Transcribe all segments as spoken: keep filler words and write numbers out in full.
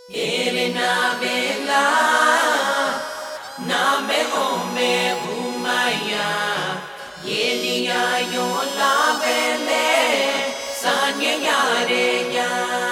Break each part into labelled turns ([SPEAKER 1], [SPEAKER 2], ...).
[SPEAKER 1] Elena Vela, na me ome umaya, Yelia yola vele, sanya yare ya.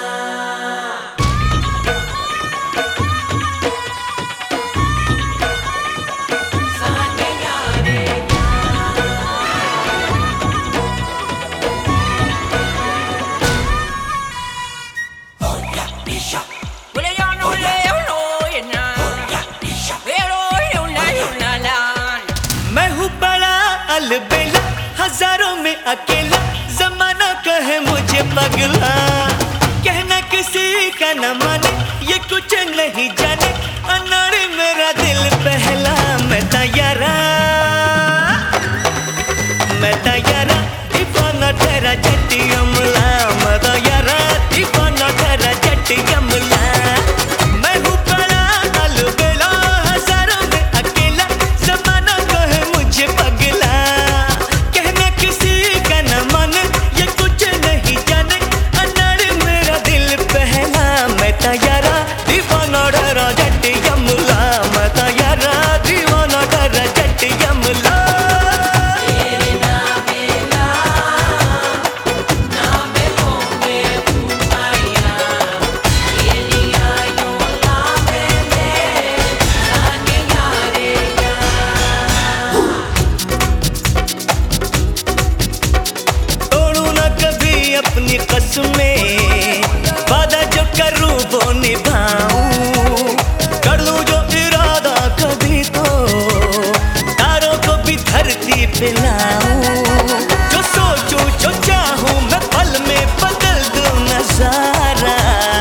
[SPEAKER 2] अलबेला हजारों में अकेला जमाना कहे मुझे पगला कहना किसी का न माने ये कुछ नहीं जाने अनाड़ी मेरा दिल पहला मैं तैयारा मैं तैयारा दीवाना तेरा जट्टी अमला मैं तैयारा दीवाना तेरा जट्टी अमला मैं हूँ बड़ा अलबेला हजारों में अकेला जमाना कहे मुझे पगला अपनी कसमें वादा जो करूं वो निभाऊं कर लूं जो इरादा कभी तो तारों को भी धरती पे लाऊं जो सोचूं जो चाहूं मैं पल में बदल दूं नजारा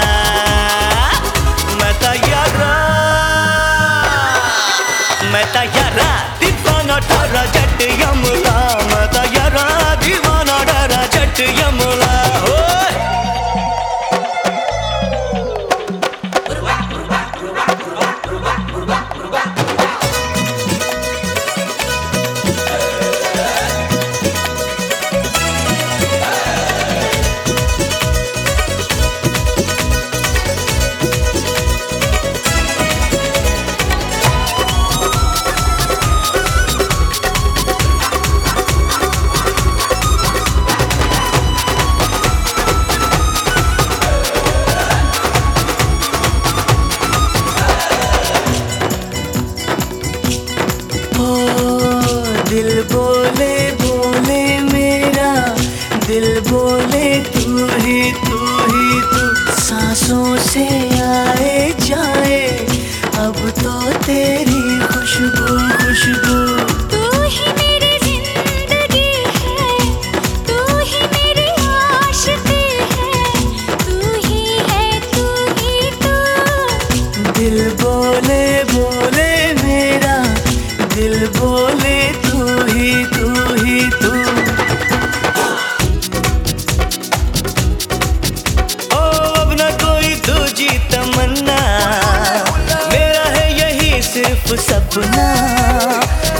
[SPEAKER 2] मैं तैयारा मैं तैयारा दीवाना तेरा जट यमला मैं तैयारा दीवाना तेरा जट यमला दिल बोले बोले मेरा दिल बोले तू ही तू ही तू सांसों से आए जाए अब तो तेरी खुशबू खुशबू
[SPEAKER 3] तू ही मेरी जिंदगी है तू ही मेरी आशिकी है तू ही है तू ही तू
[SPEAKER 2] दिल बोले बोले मेरा दिल बोले तू ही तू ही तू ओ अब न कोई दूजी तमन्ना मेरा है यही सिर्फ सपना